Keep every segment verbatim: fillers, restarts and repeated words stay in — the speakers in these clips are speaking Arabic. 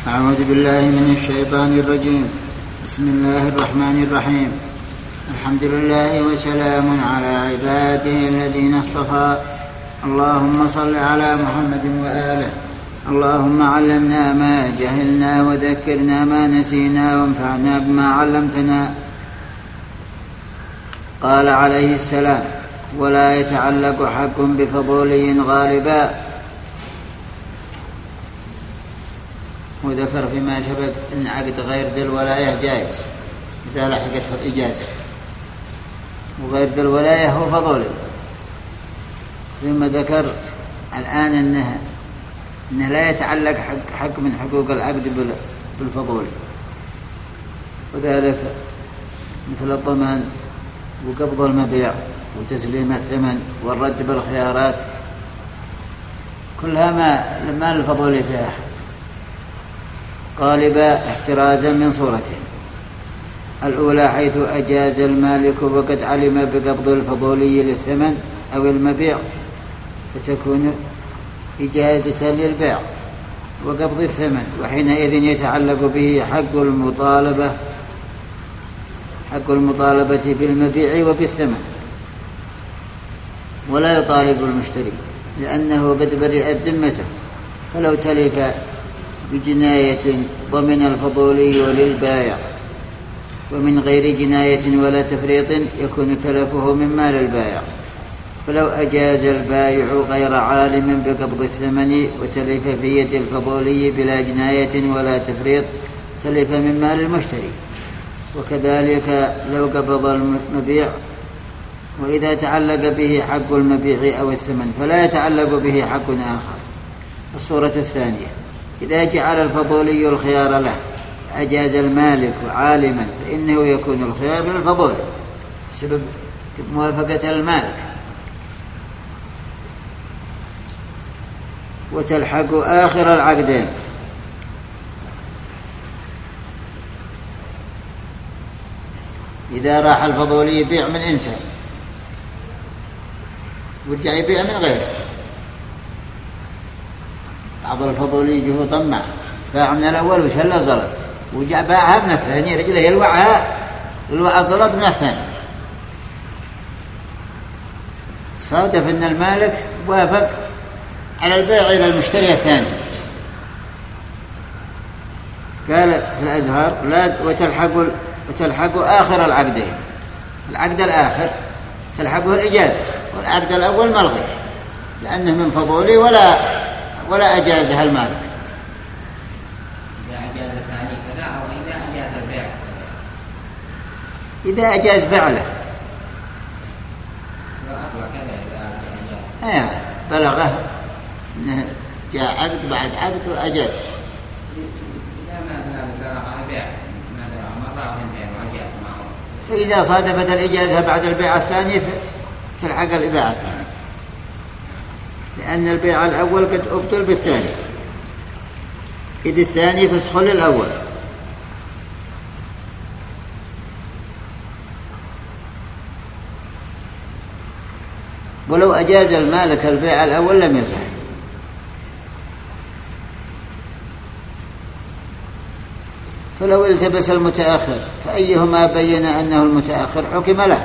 أعوذ بالله من الشيطان الرجيم. بسم الله الرحمن الرحيم. الحمد لله وسلام على عباده الذين اصطفى. اللهم صل على محمد وآله. اللهم علمنا ما جهلنا وذكرنا ما نسينا وانفعنا بما علمتنا. قال عليه السلام: ولا يتعلق حق بفضولي غالبا. وذكر فيما سبق أن عقد غير ذي الولاية جائز إذا لحقته الإجازة، وغير ذي الولاية هو فضولي. ثم ذكر الآن أنه, إنه لا يتعلق حق, حق من حقوق العقد بالفضولي، وذلك مثل الضمان وقبض المبيع وتسليم الثمن والرد بالخيارات، كلها ما, ما الفضولي فيها غالبا احترازا من صورتين: الأولى حيث أجاز المالك وقد علم بقبض الفضولي للثمن أو المبيع، فتكون إجازة للبيع وقبض الثمن، وحينئذ يتعلق به حق المطالبة حق المطالبة بالمبيع وبالثمن، ولا يطالب المشتري لأنه قد برئت ذمته. فلو تلف بجناية ضمن الفضولي للبائع، ومن غير جناية ولا تفريط يكون تلفه من مال البائع. فلو أجاز البائع غير عالم بقبض الثمن وتلف في يد الفضولي بلا جناية ولا تفريط تلف من مال المشتري. وكذلك لو قبض المبيع وإذا تعلق به حق المبيع أو الثمن فلا يتعلق به حق آخر. الصورة الثانية: إذا جعل الفضولي الخيار له أجاز المالك عالما فإنه يكون الخيار للفضولي بسبب موافقة المالك. وتلحق آخر العقدين: إذا راح الفضولي يبيع من إنسان ورجع يبيع من غيره، بعض الفضولي هو طمع باع من الأول وشل زلط وجاء باعها من الثاني، رجله يلوعها يلوع الزلط من الثاني. صادف أن المالك وافق على البيع إلى المشتري الثاني. قال في الأزهار: لا وتلحق وتلحق آخر العقدين. العقد الآخر تلحقه الإجازة، والعقد الأول ملغي لأنه من فضولي ولا ولا أجازها المالك. إذا أجاز الثاني كذا، أو إذا أجاز البيع إذا أجاز فعله كذا، إذا بلغه أنه جاء عقد بعد عقد وأجاز. إذا ما بلغ البيع ما بلغ مرة اثنتين وأجاز معه، فإذا صادفت الإجازة بعد البيع الثاني تلحق البيع الثاني، لأن البيع الأول قد أبطل بالثاني، إذ الثاني فسخ للأول. ولو أجاز المالك البيع الأول لم يصح. فلو التبس المتأخر فأيهما بين أنه المتأخر حكم له.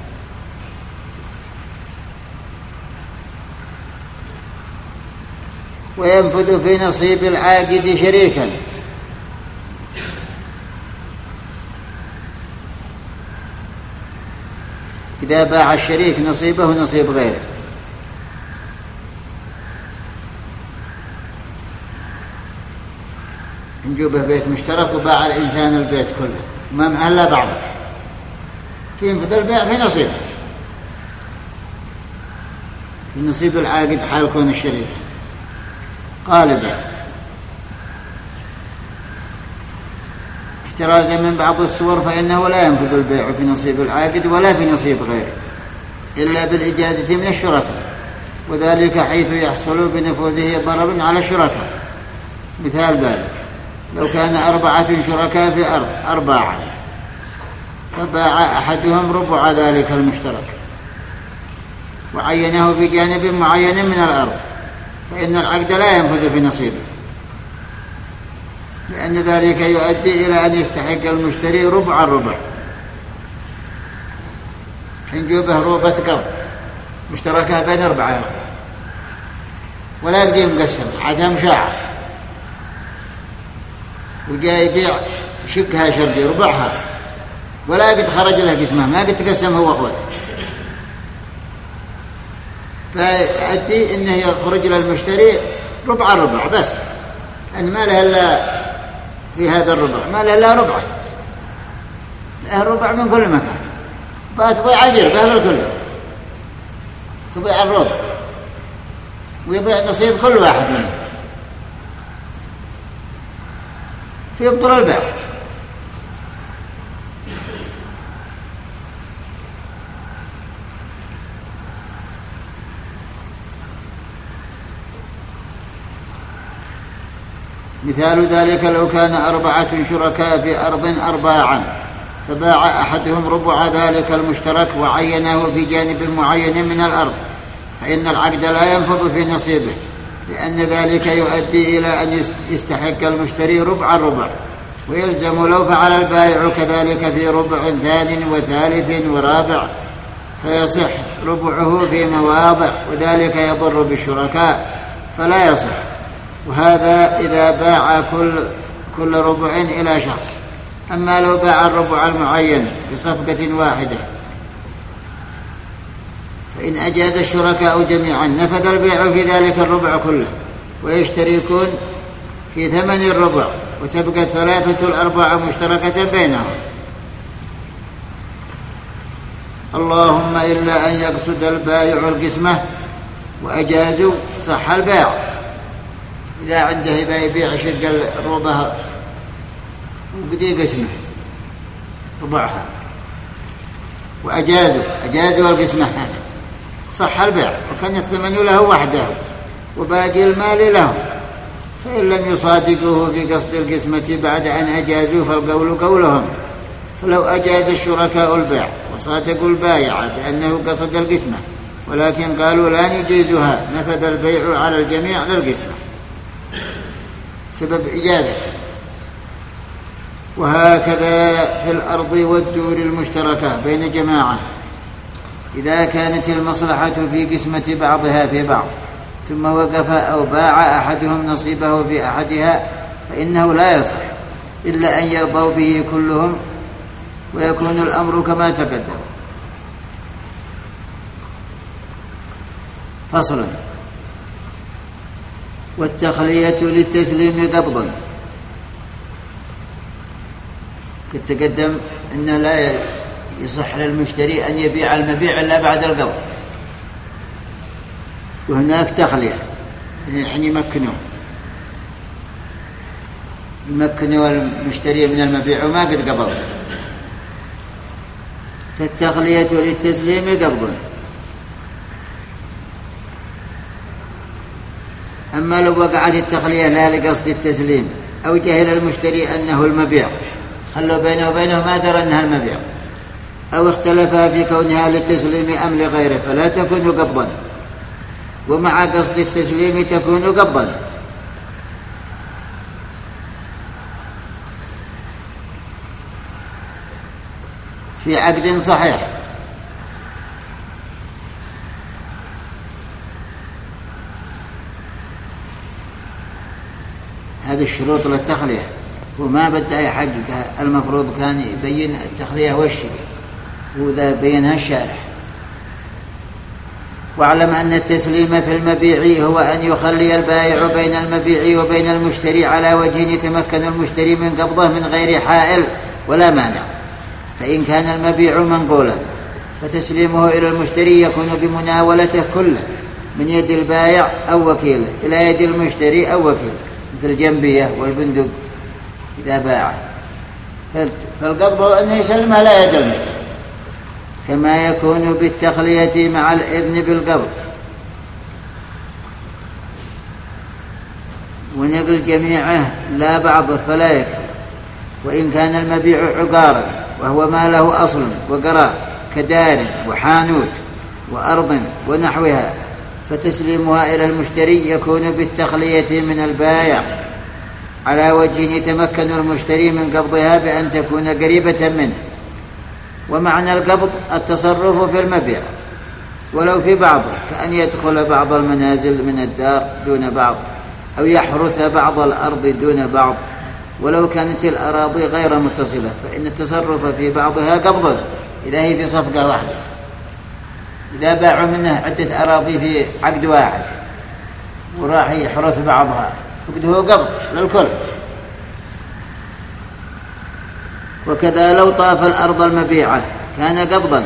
وينفذ في نصيب العاقد شريكا. إذا باع الشريك نصيبه نصيب غيره، نجوبه بيت مشترك وباع الإنسان البيت كله ما معه إلا بعضه، فينفذ البيع في نصيبه، في نصيب العاقد حال كون الشريك غالبا احترازا من بعض الصور، فإنه لا ينفذ البيع في نصيب العاقد ولا في نصيب غيره إلا بالإجازة من الشركاء، وذلك حيث يحصل بنفوذه ضرر على الشركاء. مثال ذلك: لو كان أربعة شركاء في أرض أرباعا فباع أحدهم ربع ذلك المشترك وعينه في جانب معين من الأرض، فإن العقد لا ينفذ في نصيبه، لأن ذلك يؤدي إلى أن يستحق المشتري ربع الربع. حين جوبه روبة قرض مشتركة بين أربعة ولا يقدر مقسم عادها مشاعر، وجاء يبيع شكها شرقي ربعها ولا قد خرج له قسمه، ما قد تقسم هو أخوته، فيؤدي إنه يخرج للمشتري ربع الربع بس، أن ما له إلا في هذا الربع، ما له إلا ربع، له الربع من كل مكان، فتضيع الجربة بالكل، تضيع الربع ويضيع نصيب كل واحد منه، فيبطل البيع. مثال ذلك لو كان أربعة شركاء في أرض أرباعا، فباع أحدهم ربع ذلك المشترك وعينه في جانب معين من الأرض، فإن العقد لا ينفذ في نصيبه، لأن ذلك يؤدي إلى أن يستحق المشتري ربع الربع، ويلزم لو فعل البائع كذلك في ربع ثاني وثالث ورابع، فيصح ربعه في مواضع، وذلك يضر بالشركاء فلا يصح. وهذا إذا باع كل, كل ربع إلى شخص. أما لو باع الربع المعين بصفقة واحدة فإن أجاز الشركاء جميعا نفذ البيع في ذلك الربع كله، ويشتركون في ثمن الربع، وتبقى الثلاثة الأرباع مشتركة بينهم، اللهم إلا أن يقصد البائع القسمة وأجازوا صح البيع. إذا عنده يبيع شق الربع وبدي قسمه ربعها وأجازوا أجازوا القسمة صح البيع، وكان الثمن له وحده وباقي المال له، فإن لم يصادقوه في قصد القسمة بعد أن أجازوا فالقول قولهم. فلو أجاز الشركاء البيع وصادقوا البائع بأنه قصد القسمة ولكن قالوا لا نجيزها، نفذ البيع على الجميع للقسمة سبب إجازته. وهكذا في الأرض والدور المشتركة بين جماعة، إذا كانت المصلحة في قسمة بعضها في بعض ثم وقف أو باع أحدهم نصيبه في أحدها فإنه لا يصح إلا أن يرضوا به كلهم، ويكون الأمر كما تقدم. فصل. والتخلية للتسليم قبضا. قد تقدم أن لا يصح للمشتري أن يبيع المبيع إلا بعد القبض، وهناك تخلية يعني يمكنه يمكنه المشتري من المبيع وما قد قبض، فالتخلية للتسليم قبض. أما لو وقعت التخلية لا لقصد التسليم أو جهل المشتري أنه المبيع، خلوا بينه وبينه ما درى أنها المبيع، أو اختلفا في كونها للتسليم أم لغيره، فلا تكون قبضا، ومع قصد التسليم تكون قبضا. في عقد صحيح. هذه الشروط للتخلية وما بدأ يحققها، المفروض كان يبين التخلية والشيء، وذا بينها الشارح. واعلم أن التسليم في المبيع هو أن يخلي البائع بين المبيع وبين المشتري على وجه يتمكن المشتري من قبضه من غير حائل ولا مانع. فإن كان المبيع منقولا فتسليمه إلى المشتري يكون بمناولته كله من يد البائع أو وكيله إلى يد المشتري أو وكيله، مثل الجنبية والبندق إذا باع، فالقبض أنه يسلمها لا يد المشتري، كما يكون بالتخلية مع الإذن بالقبض. ونقل جميعه لا بعضه فلا يكفي. وإن كان المبيع عقارا وهو ما له أصل وقرار كدار وحانوت وأرض ونحوها، فتسليمها إلى المشتري يكون بالتخلية من البائع، على وجه يتمكن المشتري من قبضها بأن تكون قريبة منه. ومعنى القبض التصرف في المبيع ولو في بعضه، كأن يدخل بعض المنازل من الدار دون بعض، أو يحرث بعض الأرض دون بعض، ولو كانت الأراضي غير متصلة، فإن التصرف في بعضها قبض إذا هي في صفقة واحدة. إذا باعوا منه عدة أراضي في عقد واحد وراح يحرث بعضها فقده قبض للكل. وكذا لو طاف الأرض المبيعة كان قبضا.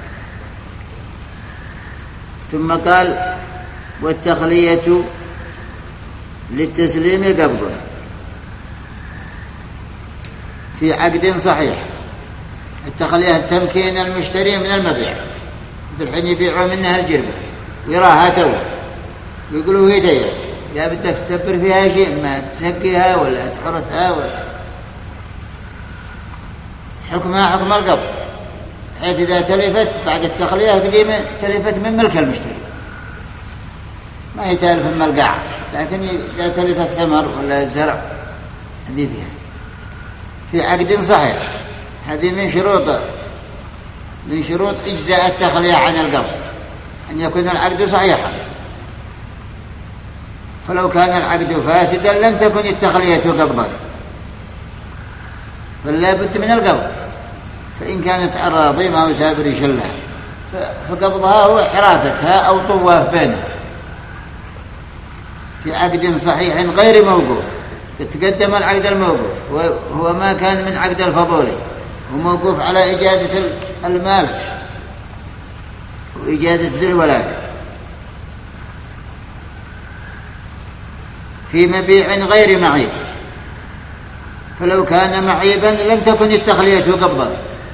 ثم قال: والتخلية للتسليم قبض في عقد صحيح. التخلية تمكين المشتري من المبيع، مثل الحين يبيعوا منها الجربة ويراها توه ويقولوا هي تيه، يا بدك تسبر فيها شيء، ما تسقيها ولا تحرتها ولا حكمها حكم القبض، حيث إذا تلفت بعد التخلية قديمة تلفت من ملك المشتري، ما هي تلف من القاع، لكن إذا تلف الثمر ولا الزرع هذه فيها في عقد صحيح. هذه من شروط من شروط إجزاء التخلية عن القبض أن يكون العقد صحيحا. فلو كان العقد فاسدا لم تكن التخلية قبضا، فلا بد من القبض. فإن كانت أراضي ما هو سابر يشلها فقبضها هو حراثتها أو طواف بينها في عقد صحيح غير موقوف. تقدم العقد الموقوف وهو ما كان من عقد الفضولي، وموقوف على إجازة المالك وإجازة ذي الولاية في مبيع غير معيب. فلو كان معيبا لم تكن التخلية قبضا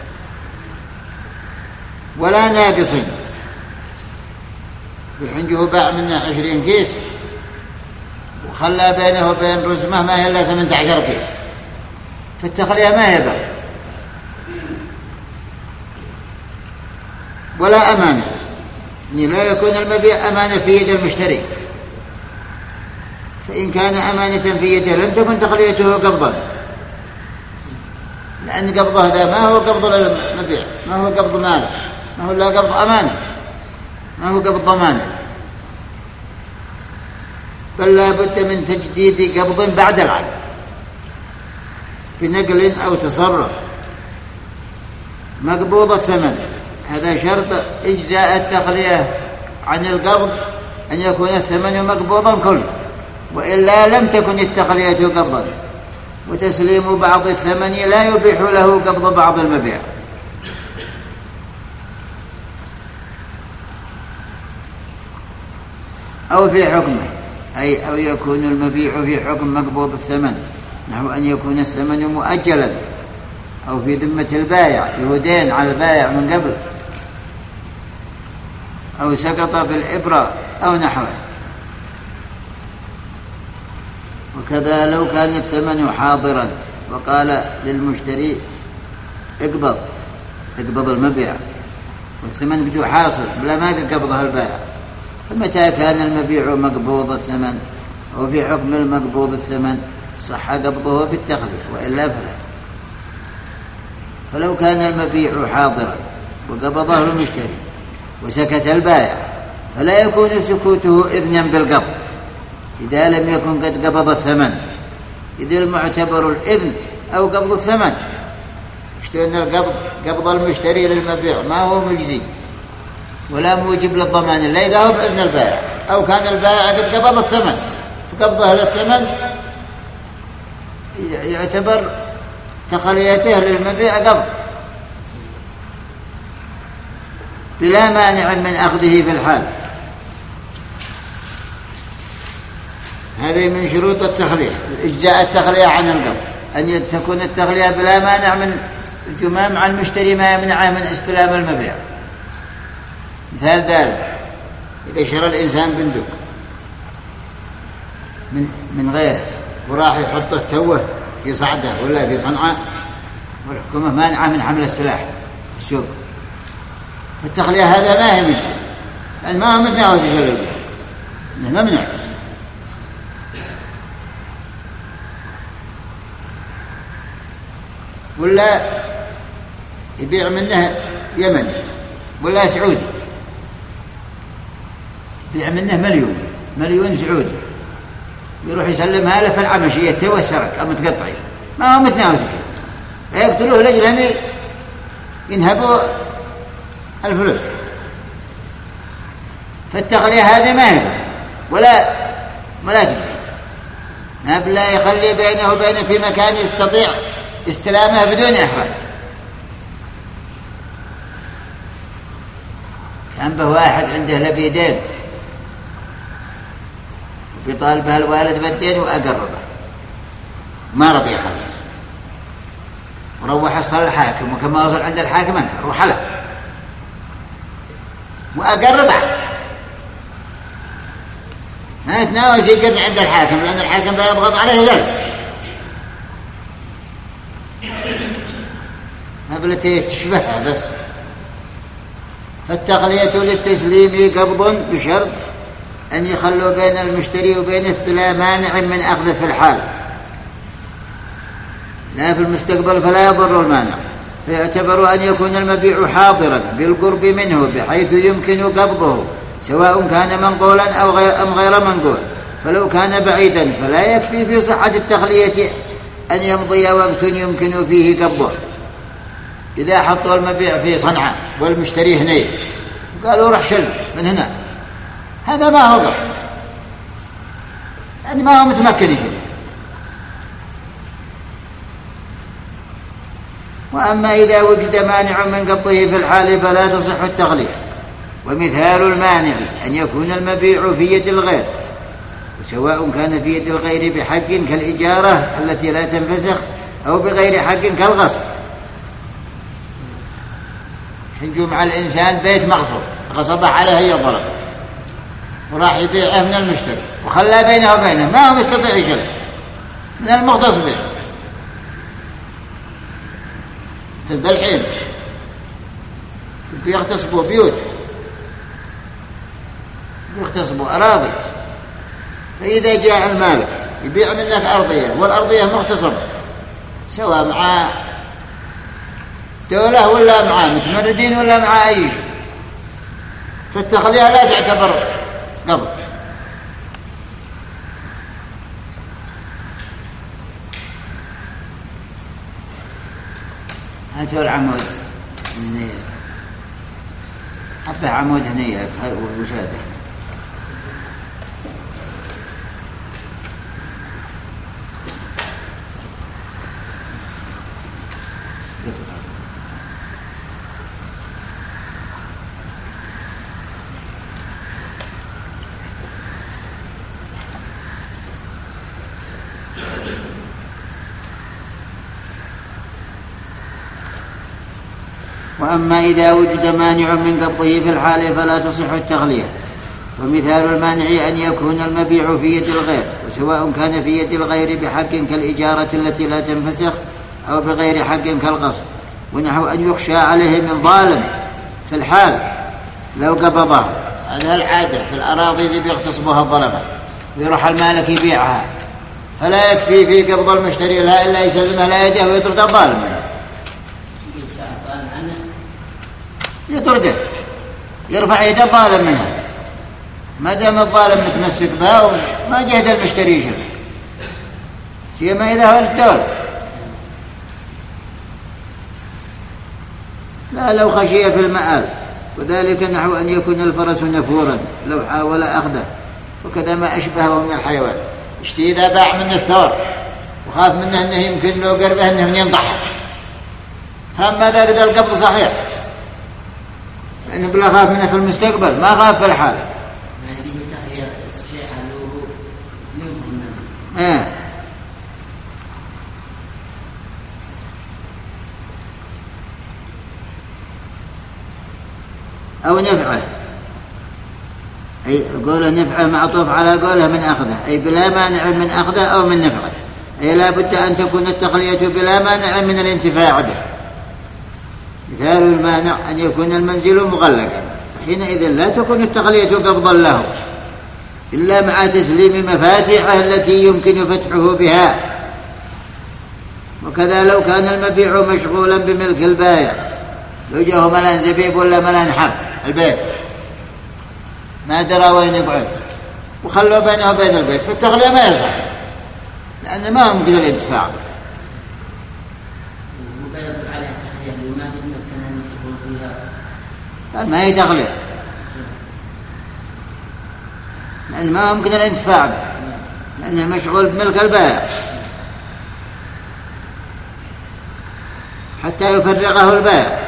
ولا ناقص. الحين جه باع منه عشرين كيس وخلى بينه وبين رزمه ما هي إلا ثمانية عشر كيس، فالتخلية ما هي قبض ولا أمانة، يعني لا يكون المبيع أمانة في يد المشتري. فإن كان أمانة في يده لم تكن تخليته قبضا، لأن قبضه هذا ما هو قبض للمبيع، ما هو قبض ماله، ما هو لا قبض أمانة، ما هو قبض ضمانة، بل لا بد من تجديد قبض بعد العقد بنقل أو تصرف مقبوض الثمن. هذا شرط إجزاء التخلية عن القبض أن يكون الثمن مقبوضا كله، وإلا لم تكن التخلية قبضا. وتسليم بعض الثمن لا يبيح له قبض بعض المبيع. أو في حكمه، أي أو يكون المبيع في حكم مقبوض الثمن، نحو أن يكون الثمن مؤجلا، أو في ذمة البائع يهدين على البائع من قبل، أو سقط بالإبرة أو نحوه. وكذا لو كان الثمن حاضرا وقال للمشتري اقبض اقبض المبيع والثمن قد حاصل بلا ما قبضها البائع، فمتى كان المبيع مقبوض الثمن أو في حكم المقبوض الثمن صح قبضه بالتخلية، وإلا فلا. فلو كان المبيع حاضرا وقبضه المشتري وسكت البائع فلا يكون سكوته إذنا بالقبض إذا لم يكن قد قبض الثمن، إذ المعتبر الإذن أو قبض الثمن. اشترينا القبض قبض المشتري للمبيع ما هو مجزي ولا موجب للضمان إلا إذا هو بإذن البائع، أو كان البائع قد قبض الثمن، فقبضه للثمن يعتبر تخليته للمبيع قبض بلا مانع من أخذه في الحال. هذه من شروط التخلية، إجزاء التخلية عن القبض، أن تكون التخلية بلا مانع من الجماع مع المشتري ما يمنعه من استلام المبيع. مثال ذلك إذا شرى الإنسان بندق من من غيره وراح يحطه توه في صعده ولا في صنعاء والحكومة مانعة من حمل السلاح في السوق، فالتخلية هذا ما هي مجزي، لأن ما هو متناوز يشرى البيع، ممنوع. ولا يبيع منه يمني ولا سعودي، يبيع منه مليون مليون سعودي، يروح يسلمها له في العمشية توسرك أو متقطعين، ما هو متناوز شيء، يقتلوه لجلهم ينهبوا الفلوس. فالتغلية هذه ما يقدر ولا ولا تجزي، ما بلا يخلي بينه وبينه في مكان يستطيع استلامه بدون إحراج. كان به واحد عنده لبيدين بيطالبها الوالد بالدين وأقربه، ما رضي يخلص، وروح يصل الحاكم، وكما وصل عند الحاكم انكر وحلف وأقربه، ما يتناوز يقر عند الحاكم لأن الحاكم بيضغط عليه زل. ما بلتي تشبهها بس. فالتغلية للتسليم قبض بشرط أن يخلوا بين المشتري وبينه بلا مانع من أخذه في الحال، لا في المستقبل فلا يضر المانع، فيعتبر أن يكون المبيع حاضرا بالقرب منه بحيث يمكن قبضه سواء كان منقولا أو غير أم غير منقول. فلو كان بعيدا فلا يكفي في صحة التخلية أن يمضي وقت يمكن فيه قبضه. إذا حطوا المبيع في صنعاء والمشتري هنا قالوا روح شل من هنا، هذا ما هو قبض، يعني ما هو متمكن يشل. وأما إذا وجد مانع من قبضه في الحال فلا تصح التغلية. ومثال المانع أن يكون المبيع في يد الغير، وسواء كان في يد الغير بحق كالإجارة التي لا تنفسخ أو بغير حق كالغصب. حجوا مع الإنسان بيت مغصوب غصبه عليه هي ضرب وراح يبيعه من المشتري وخلى بينه وبينه، ما هو مستطيع يشل من المغتصبين. تلد الحين بيغتصبوا بيوت، بيغتصبوا أراضي. فإذا جاء المالك يبيع منك أرضية والأرضية مغتصبة سواء مع دولة ولا مع متمردين ولا مع أي شيء، فالتخلية لا تعتبر قبض. هاتوا العمود حبه عمود هنية وشاده. وأما إذا وجد مانع من قبضه في الحال فلا تصح التغلية. ومثال المانع أن يكون المبيع في يد الغير، وسواء كان في يد الغير بحق كالإجارة التي لا تنفسخ أو بغير حق كالغصب، ونحو أن يخشى عليه من ظالم في الحال لو قبضه. هذا العادة في الأراضي ذي بيغتصبوها الظلمة ويروح المالك يبيعها، فلا يكفي في قبض المشتري لها إلا يسلمها لا يده ويطرد الظالم منها، يطرده يرفع يد الظالم منها ما دام الظالم متمسك بها وما جهد المشتري يشرب، سيما إذا هو الدولة. لا لو خشي في المآل، وذلك نحو أن يكون الفرس نفورا لو حاول أخذه، وكذا ما أشبهه من الحيوان. اشتي إذا باع منه الثور وخاف منه أنه يمكن لو قربه أنه ينضحك، فأما ذا قد القبض صحيح لأنه بلا خاف منه في المستقبل ما خاف في الحال. يعني به تحية صحيحة له ينفر منه. آه. أو نفعه، أي قوله نفعه معطوف على قوله من أخذه، أي بلا مانع من أخذه أو من نفعه، أي لا بد أن تكون التخلية بلا مانع من الانتفاع به. مثال المانع أن يكون المنزل مغلقا، حينئذ لا تكون التخلية قبضا له إلا مع تسليم مفاتيحه التي يمكن فتحه بها، وكذا لو كان المبيع مشغولا بملك البائع، لو جاءه ملان زبيب ولا ملان حب البيت ما درى وين يقعد وخلوا بينه وبين البيت، فالتخلية ما يصح لأن ما ممكن الانتفاع به. ما هي تخلية لأن ما ممكن الانتفاع به لأنه مشغول بملك البائع حتى يفرغه البائع.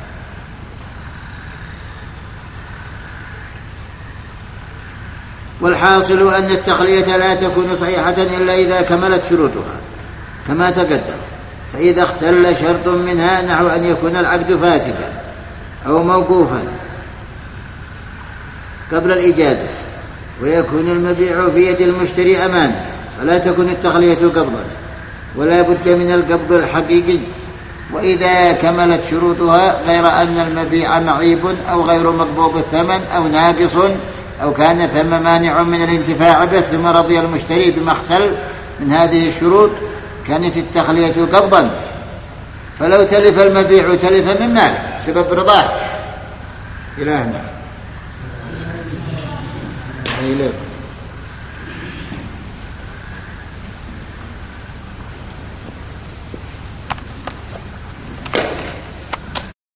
والحاصل أن التخلية لا تكون صحيحة إلا إذا كملت شروطها كما تقدم، فإذا اختل شرط منها نحو أن يكون العقد فاسدا أو موقوفا قبل الإجازة ويكون المبيع في يد المشتري أمانة، فلا تكون التخلية قبضا ولا بد من القبض الحقيقي. وإذا كملت شروطها غير أن المبيع معيب أو غير مقبوض الثمن أو ناقص أو كان ثم مانع من الانتفاع به ثم رضي المشتري بما اختل من هذه الشروط كانت التخلية قبضا. فلو تلف المبيع تلف من ماله سبب رضاه. إلى هنا. إليه.